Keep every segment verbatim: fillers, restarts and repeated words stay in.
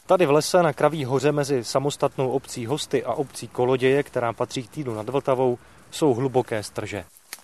Tady v lese na Kraví hoře mezi samostatnou obcí Hosty a obcí Koloděje, která patří k Týnu nad Vltavou, jsou hluboké strže.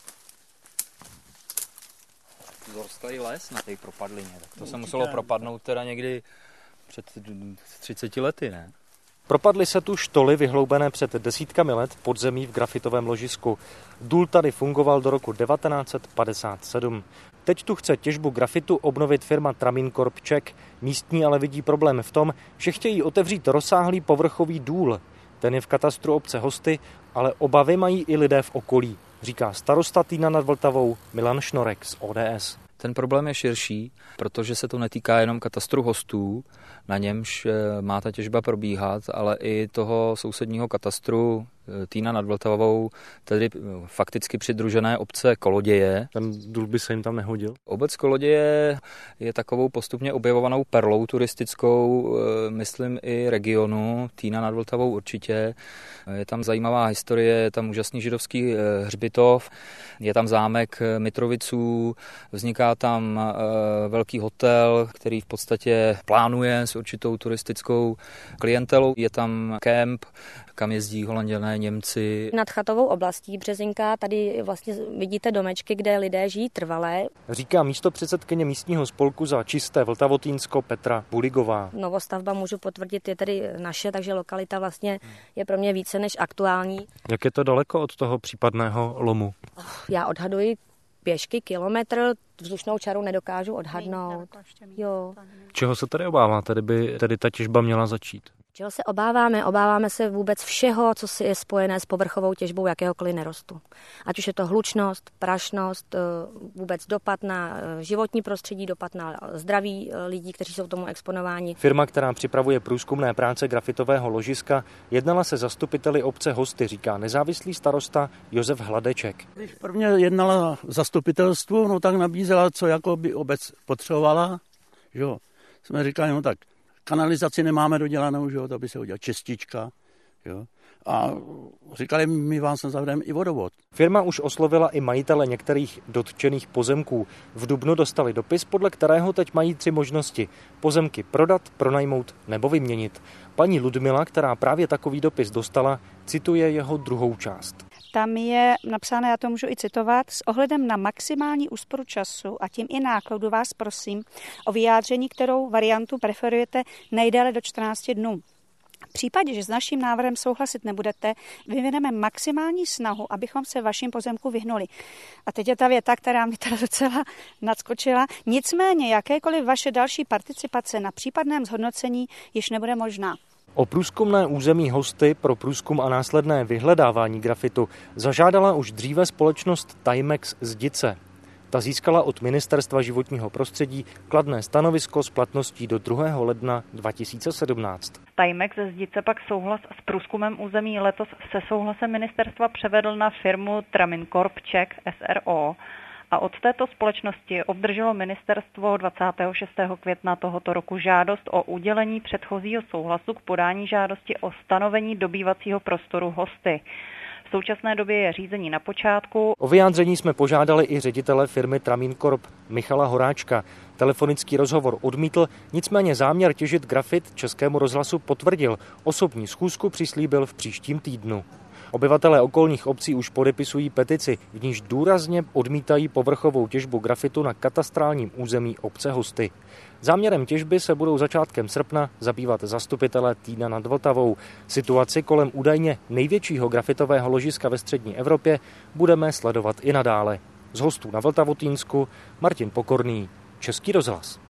Zorstý les na té propadlině, tak to se muselo propadnout teda někdy před třiceti lety, ne? Propadly se tu štoly vyhloubené před desítkami let v podzemí v grafitovém ložisku. Důl tady fungoval do roku devatenáct set padesát sedm. Teď tu chce těžbu grafitu obnovit firma Tramin Corp Czech. Místní ale vidí problém v tom, že chtějí otevřít rozsáhlý povrchový důl. Ten je v katastru obce Hosty, ale obavy mají i lidé v okolí, říká starosta Týna nad Vltavou Milan Šnorek z O D S. Ten problém je širší, protože se to netýká jenom katastru Hostů, na němž má ta těžba probíhat, ale i toho sousedního katastru Týna nad Vltavou, tedy fakticky přidružené obce Koloděje. Ten důl by se jim tam nehodil? Obec Koloděje je takovou postupně objevovanou perlou turistickou, myslím i regionu, Týna nad Vltavou určitě. Je tam zajímavá historie, je tam úžasný židovský hřbitov, je tam zámek Mitroviců, vzniká tam velký hotel, který v podstatě plánuje s určitou turistickou klientelou. Je tam kemp, kam jezdí Holanděné, Němci. Nad chatovou oblastí Březinka tady vlastně vidíte domečky, kde lidé žijí trvalé. Říká místopředsedkyně místního spolku za čisté Vltavotýnsko Petra Buligová. Novostavba, můžu potvrdit, je tedy naše, takže lokalita vlastně je pro mě více než aktuální. Jak je to daleko od toho případného lomu? Já odhaduji pěšky kilometr, vzdušnou čaru nedokážu odhadnout. Jo. Čeho se tady obáváte, kdyby tedy ta těžba měla začít? Čeho se obáváme? Obáváme se vůbec všeho, co si je spojené s povrchovou těžbou jakéhokoliv nerostu. Ať už je to hlučnost, prašnost, vůbec dopad na životní prostředí, dopad na zdraví lidí, kteří jsou tomu exponováni. Firma, která připravuje průzkumné práce grafitového ložiska, jednala se zastupiteli obce Hosty, říká nezávislý starosta Josef Hladeček. Když prvně jednala zastupitelstvu, no tak nabízela, co jako by obec potřebovala. Jo. Jsme říkali, no tak kanalizaci nemáme dodělanou, že jo, to by se udělala čistička, jo. A říkali, my vás zavedeme i vodovod. Firma už oslovila i majitele některých dotčených pozemků. V dubnu dostali dopis, podle kterého teď mají tři možnosti. Pozemky prodat, pronajmout nebo vyměnit. Paní Ludmila, která právě takový dopis dostala, cituje jeho druhou část. Tam je napsáno, já to můžu i citovat, s ohledem na maximální úsporu času a tím i nákladu vás prosím o vyjádření, kterou variantu preferujete nejdéle do čtrnácti dnů. V případě, že s naším návrhem souhlasit nebudete, vyvineme maximální snahu, abychom se vašim pozemku vyhnuli. A teď je ta věta, která mi teda docela nadskočila. Nicméně jakékoliv vaše další participace na případném zhodnocení již nebude možná. O průzkumné území Hosty pro průzkum a následné vyhledávání grafitu zažádala už dříve společnost Timex z Dice. Ta získala od Ministerstva životního prostředí kladné stanovisko s platností do druhého ledna dva tisíce sedmnáct. Timex z Dice pak souhlas s průzkumem území letos se souhlasem ministerstva převedl na firmu Tramin Corp Czech S R O a od této společnosti obdrželo ministerstvo dvacátého šestého května tohoto roku žádost o udělení předchozího souhlasu k podání žádosti o stanovení dobývacího prostoru Hosty. V současné době je řízení na počátku. O vyjádření jsme požádali i ředitele firmy Tramin Corp Michala Horáčka. Telefonický rozhovor odmítl, nicméně záměr těžit grafit Českému rozhlasu potvrdil. Osobní schůzku přislíbil v příštím týdnu. Obyvatelé okolních obcí už podepisují petici, v níž důrazně odmítají povrchovou těžbu grafitu na katastrálním území obce Hosty. Záměrem těžby se budou začátkem srpna zabývat zastupitelé Týna nad Vltavou. Situaci kolem údajně největšího grafitového ložiska ve střední Evropě budeme sledovat i nadále. Z Hostů na Vltavotýnsku Martin Pokorný, Český rozhlas.